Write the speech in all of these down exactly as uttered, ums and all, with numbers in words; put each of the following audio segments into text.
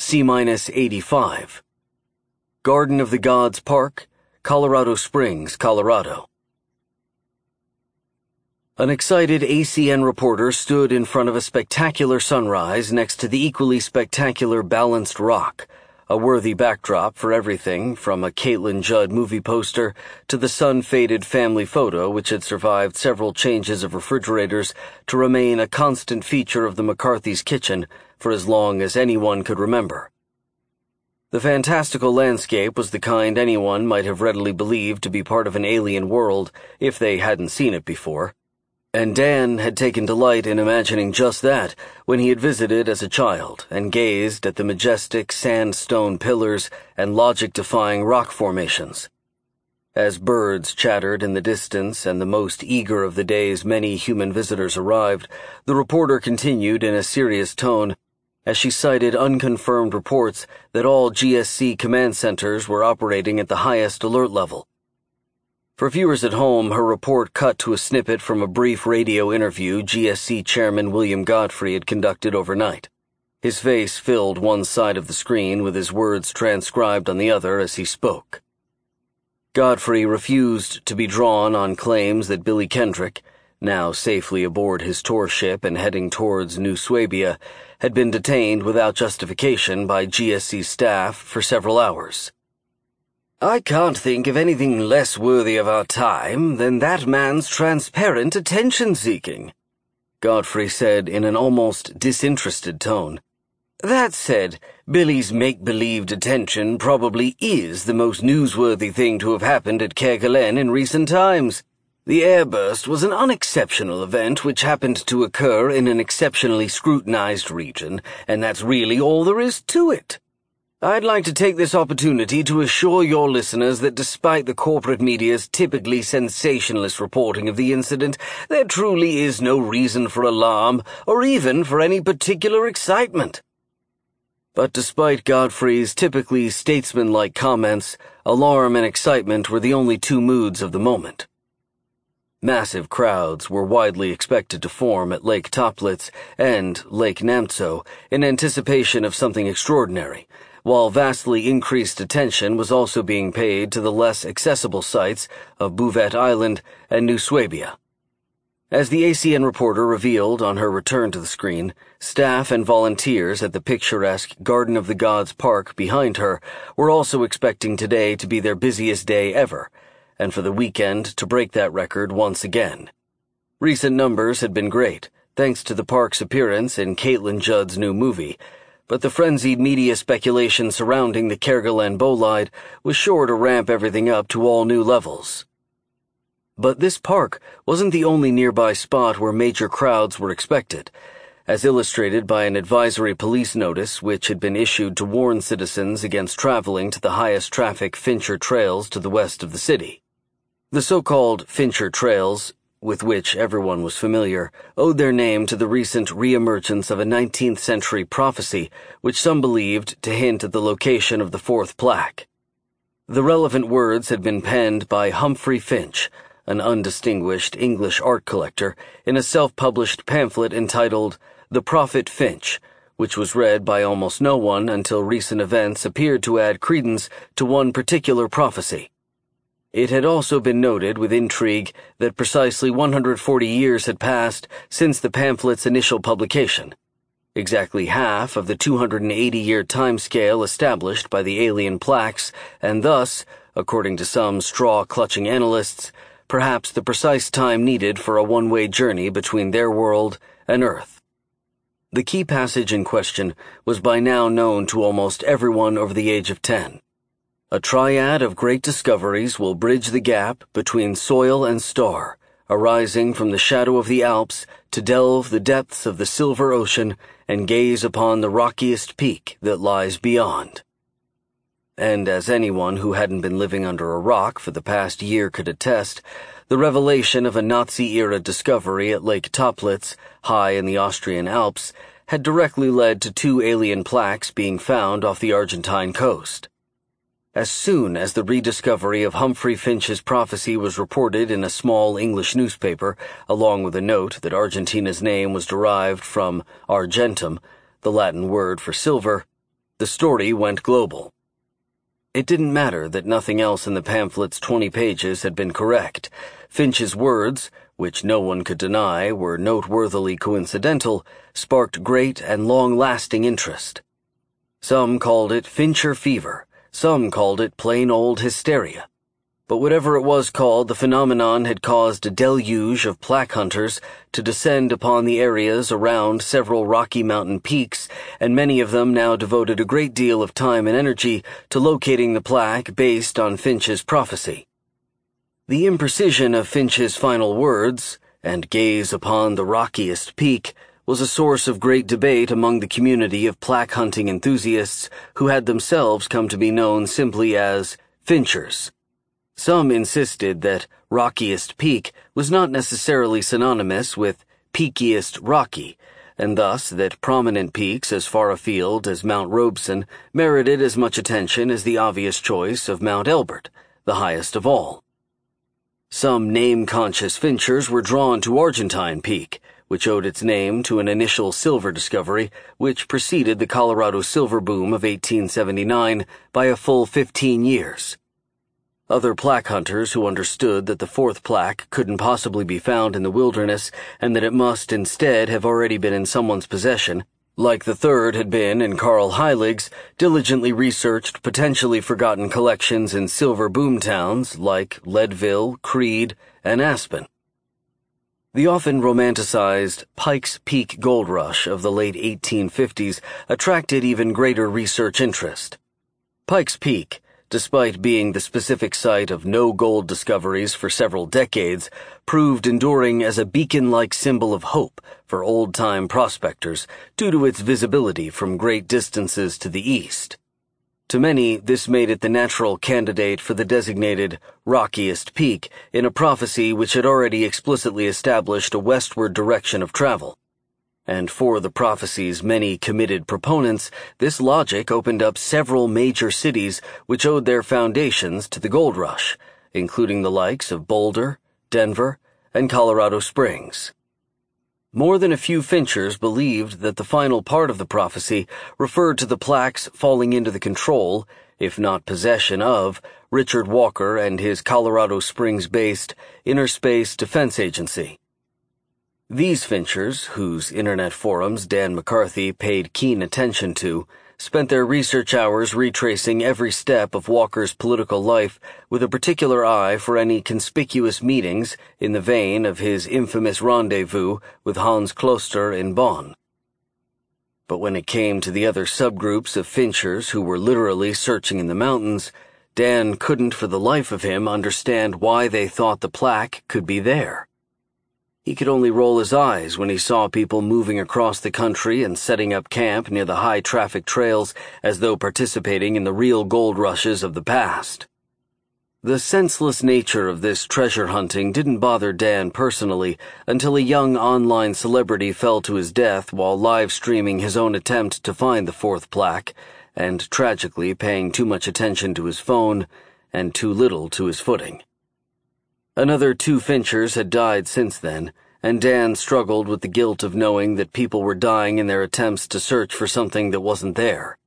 C eighty-five. Garden of the Gods Park, Colorado Springs, Colorado. An excited A C N reporter stood in front of a spectacular sunrise next to the equally spectacular Balanced Rock, a worthy backdrop for everything from a Caitlin Judd movie poster to the sun-faded family photo which had survived several changes of refrigerators to remain a constant feature of the McCarthy's kitchen for as long as anyone could remember. The fantastical landscape was the kind anyone might have readily believed to be part of an alien world if they hadn't seen it before. And Dan had taken delight in imagining just that when he had visited as a child and gazed at the majestic sandstone pillars and logic-defying rock formations. As birds chattered in the distance and the most eager of the day's many human visitors arrived, the reporter continued in a serious tone as she cited unconfirmed reports that all G S C command centers were operating at the highest alert level. For viewers at home, her report cut to a snippet from a brief radio interview G S C Chairman William Godfrey had conducted overnight. His face filled one side of the screen with his words transcribed on the other as he spoke. Godfrey refused to be drawn on claims that Billy Kendrick, now safely aboard his tour ship and heading towards New Swabia, had been detained without justification by G S C staff for several hours. "I can't think of anything less worthy of our time than that man's transparent attention-seeking," Godfrey said in an almost disinterested tone. "That said, Billy's make-believe detention probably is the most newsworthy thing to have happened at Kerguelen in recent times. The airburst was an unexceptional event which happened to occur in an exceptionally scrutinized region, and that's really all there is to it. I'd like to take this opportunity to assure your listeners that despite the corporate media's typically sensationalist reporting of the incident, there truly is no reason for alarm or even for any particular excitement." But despite Godfrey's typically statesman-like comments, alarm and excitement were the only two moods of the moment. Massive crowds were widely expected to form at Lake Toplitz and Lake Namtso in anticipation of something extraordinary, while vastly increased attention was also being paid to the less accessible sites of Bouvet Island and New Swabia. As the A C N reporter revealed on her return to the screen, staff and volunteers at the picturesque Garden of the Gods Park behind her were also expecting today to be their busiest day ever, and for the weekend to break that record once again. Recent numbers had been great, thanks to the park's appearance in Caitlin Judd's new movie, but the frenzied media speculation surrounding the Kerguelen bolide was sure to ramp everything up to all new levels. But this park wasn't the only nearby spot where major crowds were expected, as illustrated by an advisory police notice which had been issued to warn citizens against traveling to the highest traffic Fincher trails to the west of the city. The so-called Fincher trails, with which everyone was familiar, owed their name to the recent re-emergence of a nineteenth century prophecy which some believed to hint at the location of the fourth plaque. The relevant words had been penned by Humphrey Finch, an undistinguished English art collector, in a self-published pamphlet entitled The Prophet Finch, which was read by almost no one until recent events appeared to add credence to one particular prophecy. It had also been noted with intrigue that precisely one hundred forty years had passed since the pamphlet's initial publication, exactly half of the two hundred eighty-year timescale established by the alien plaques, and thus, according to some straw-clutching analysts, perhaps the precise time needed for a one-way journey between their world and Earth. The key passage in question was by now known to almost everyone over the age of ten. A triad of great discoveries will bridge the gap between soil and star, arising from the shadow of the Alps to delve the depths of the silver ocean and gaze upon the rockiest peak that lies beyond. And as anyone who hadn't been living under a rock for the past year could attest, the revelation of a Nazi-era discovery at Lake Toplitz, high in the Austrian Alps, had directly led to two alien plaques being found off the Argentine coast. As soon as the rediscovery of Humphrey Finch's prophecy was reported in a small English newspaper, along with a note that Argentina's name was derived from argentum, the Latin word for silver, The story went global. It didn't matter that nothing else in the pamphlet's twenty pages had been correct. Finch's words, which no one could deny were noteworthily coincidental, sparked great and long-lasting interest. Some called it Fincher fever, some called it plain old hysteria. But whatever it was called, the phenomenon had caused a deluge of plaque hunters to descend upon the areas around several Rocky Mountain peaks, and many of them now devoted a great deal of time and energy to locating the plaque based on Finch's prophecy. The imprecision of Finch's final words, "and gaze upon the rockiest peak," was a source of great debate among the community of plaque hunting enthusiasts who had themselves come to be known simply as Finchers. Some insisted that rockiest peak was not necessarily synonymous with peakiest Rocky, and thus that prominent peaks as far afield as Mount Robeson merited as much attention as the obvious choice of Mount Elbert, the highest of all. Some name-conscious Finchers were drawn to Argentine Peak, which owed its name to an initial silver discovery which preceded the Colorado silver boom of eighteen seventy-nine by a full fifteen years. Other plaque hunters who understood that the fourth plaque couldn't possibly be found in the wilderness and that it must instead have already been in someone's possession, like the third had been in Carl Heilig's, diligently researched potentially forgotten collections in silver boom towns like Leadville, Creede, and Aspen. The often romanticized Pikes Peak gold rush of the late eighteen fifties attracted even greater research interest. Pikes Peak, despite being the specific site of no gold discoveries for several decades, proved enduring as a beacon-like symbol of hope for old-time prospectors due to its visibility from great distances to the east. To many, this made it the natural candidate for the designated rockiest peak in a prophecy which had already explicitly established a westward direction of travel. And for the prophecy's many committed proponents, this logic opened up several major cities which owed their foundations to the gold rush, including the likes of Boulder, Denver, and Colorado Springs. More than a few Finchers believed that the final part of the prophecy referred to the plaques falling into the control, if not possession of, Richard Walker and his Colorado Springs-based Inner Space Defense Agency. These Finchers, whose internet forums Dan McCarthy paid keen attention to, spent their research hours retracing every step of Walker's political life with a particular eye for any conspicuous meetings in the vein of his infamous rendezvous with Hans Kloster in Bonn. But when it came to the other subgroups of Finchers who were literally searching in the mountains, Dan couldn't for the life of him understand why they thought the plaque could be there. He could only roll his eyes when he saw people moving across the country and setting up camp near the high-traffic trails as though participating in the real gold rushes of the past. The senseless nature of this treasure hunting didn't bother Dan personally until a young online celebrity fell to his death while live-streaming his own attempt to find the fourth plaque, and tragically paying too much attention to his phone and too little to his footing. Another two Finchers had died since then, and Dan struggled with the guilt of knowing that people were dying in their attempts to search for something that wasn't there.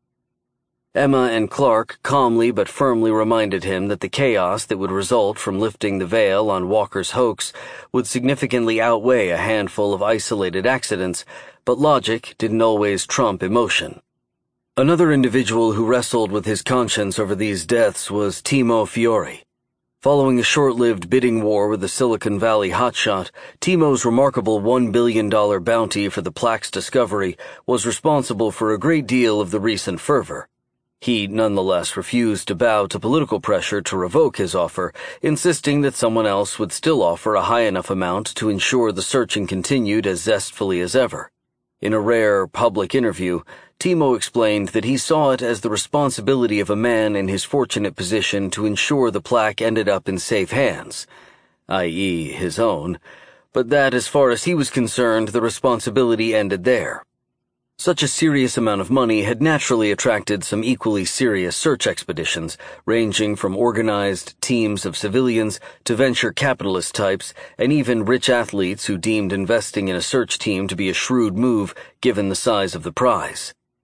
Emma and Clark calmly but firmly reminded him that the chaos that would result from lifting the veil on Walker's hoax would significantly outweigh a handful of isolated accidents, but logic didn't always trump emotion. Another individual who wrestled with his conscience over these deaths was Timo Fiore. Following a short-lived bidding war with the Silicon Valley hotshot, Timo's remarkable one billion dollars bounty for the plaque's discovery was responsible for a great deal of the recent fervor. He nonetheless refused to bow to political pressure to revoke his offer, insisting that someone else would still offer a high enough amount to ensure the searching continued as zestfully as ever. In a rare public interview, Timo explained that he saw it as the responsibility of a man in his fortunate position to ensure the plaque ended up in safe hands, that is his own, but that as far as he was concerned, the responsibility ended there. Such a serious amount of money had naturally attracted some equally serious search expeditions, ranging from organized teams of civilians to venture capitalist types, and even rich athletes who deemed investing in a search team to be a shrewd move given the size of the prize.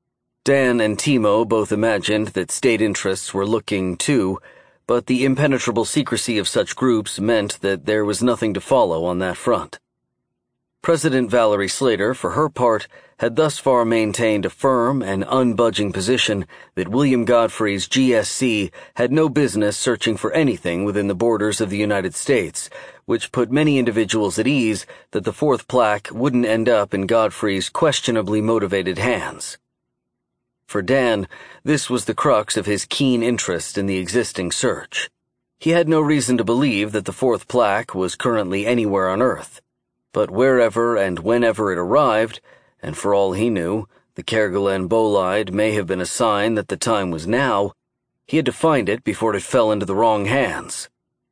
Dan and Timo both imagined that state interests were looking too, but the impenetrable secrecy of such groups meant that there was nothing to follow on that front. President Valerie Slater, for her part, had thus far maintained a firm and unbudging position that William Godfrey's G S C had no business searching for anything within the borders of the United States, which put many individuals at ease that the fourth plaque wouldn't end up in Godfrey's questionably motivated hands. For Dan, this was the crux of his keen interest in the existing search. He had no reason to believe that the fourth plaque was currently anywhere on Earth. But wherever and whenever it arrived, and for all he knew, the Kerguelen bolide may have been a sign that the time was now, he had to find it before it fell into the wrong hands.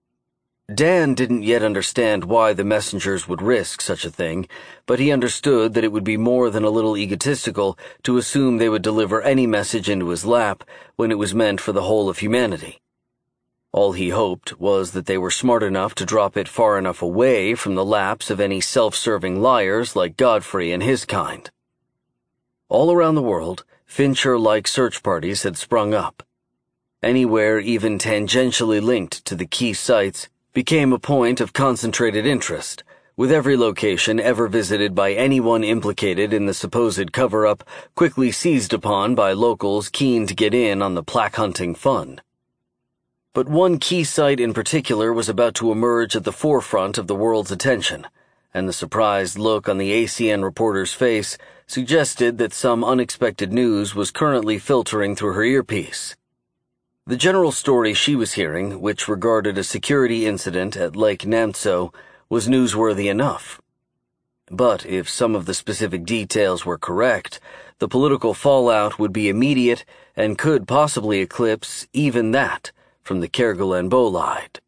Dan didn't yet understand why the messengers would risk such a thing, but he understood that it would be more than a little egotistical to assume they would deliver any message into his lap when it was meant for the whole of humanity. All he hoped was that they were smart enough to drop it far enough away from the laps of any self-serving liars like Godfrey and his kind. All around the world, Fincher-like search parties had sprung up. Anywhere even tangentially linked to the key sites became a point of concentrated interest, with every location ever visited by anyone implicated in the supposed cover-up quickly seized upon by locals keen to get in on the plaque-hunting fun. But one key site in particular was about to emerge at the forefront of the world's attention, and the surprised look on the A C N reporter's face suggested that some unexpected news was currently filtering through her earpiece. The general story she was hearing, which regarded a security incident at Lake Namtso, was newsworthy enough. But if some of the specific details were correct, the political fallout would be immediate and could possibly eclipse even that from the Kerguelen bolide.